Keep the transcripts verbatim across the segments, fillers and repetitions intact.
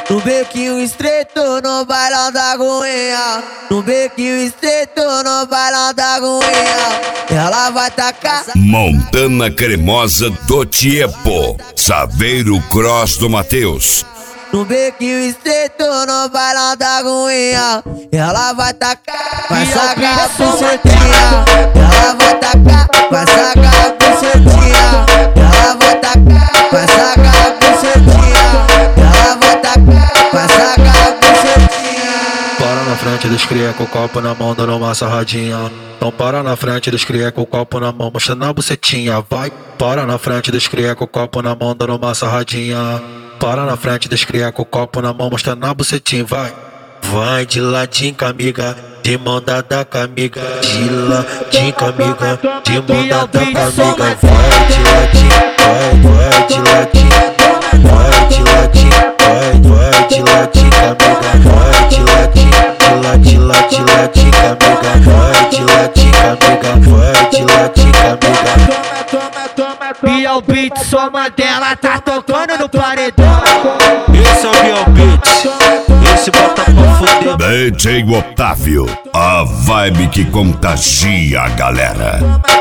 No bequinho estreito, no bailão da Goiânia. No bequinho estreito, no bailão da Goiânia. Ela vai tacar Montana Cremosa do Tiepo, Saveiro Cross do Mateus. no bequinho estreito, no bailão da Goiânia. Ela vai tacar, vai sacar a bucetinha. Ela vai tacar, vai sacar a bucetinha. Ela vai tacar, vai sacar a bucetinha. Ela vai tacar, vai sacar a bucetinha. Para na frente dos cria com o copo na mão, dando uma sarradinha. Então para na frente dos cria com o copo na mão, mostrando a bucetinha, vai. Para na frente dos cria com o copo na mão, dando uma sarradinha. Para na frente dos cria com o copo na mão, mostrando a bucetinha, vai. Vai de ladinho com a amiga, de mão dada com a amiga. De ladinho com a amiga, de mão dada com a amiga. Vai de ladinho, vai, vai de ladinho. Vai de ladinho, vai, vai de ladinho com a amiga. Vai de ladinho, de ladinho, ladinho, ladinho com a amiga. Vai de ladinho com a amiga, vai de ladinho com a amiga. Biel Beat, soma dela, tá tocando no paredão. Esse é o Biel Beat, esse bota pra fuder. D J Otávio, a vibe que contagia a galera.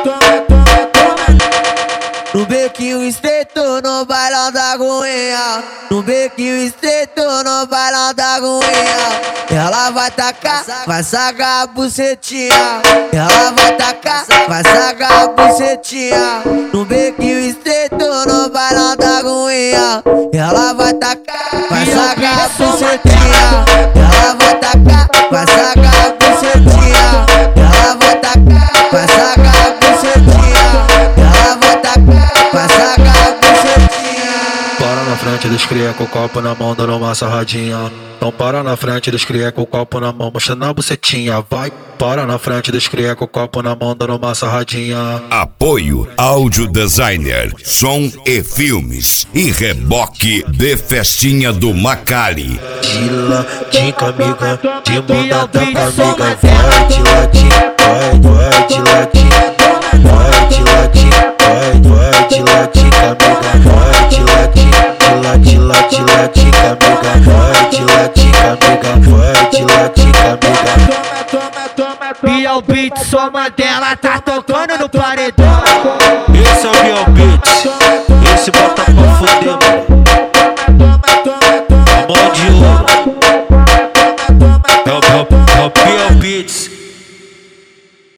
No bequinho estreito, no bailão da Goiânia. No bequinho estreito, no bailão da Goiânia. Ela vai tacar, vai sacar a bucetinha. Ela vai tacar, vai sacar a bucetinha. No bequinho estreito, no bailão da Goiânia. Ela vai tacar, vai sacar a bucetinha. Ela vai tacar, vai sacar a bucetinha. Ela vai tacar, vai sacar a bucetinha. Ela vai tacar, vai sacar a bucetinha. Para na frente dos cria com o copo na mão, dando uma sarradinha. Então para na frente dos cria com o copo na mão, mostrando a bucetinha, vai. Para na frente dos cria com o copo na mão, dando uma sarradinha. Apoio Áudio Designer, som e filmes e reboque de festinha do Macali. De ladinho com a amiga, de mão dada com a amiga. Vai de ladinho, vai, vai de ladinho. Vai de ladinho, vai, vai de ladinho com a amiga. Vai de ladinho, de ladinho, ladinho, ladinho com a amiga. Vai de ladinho com a amiga, vai de ladinho com a amiga. Biel Beat, soma dela, tá tocando no paredão.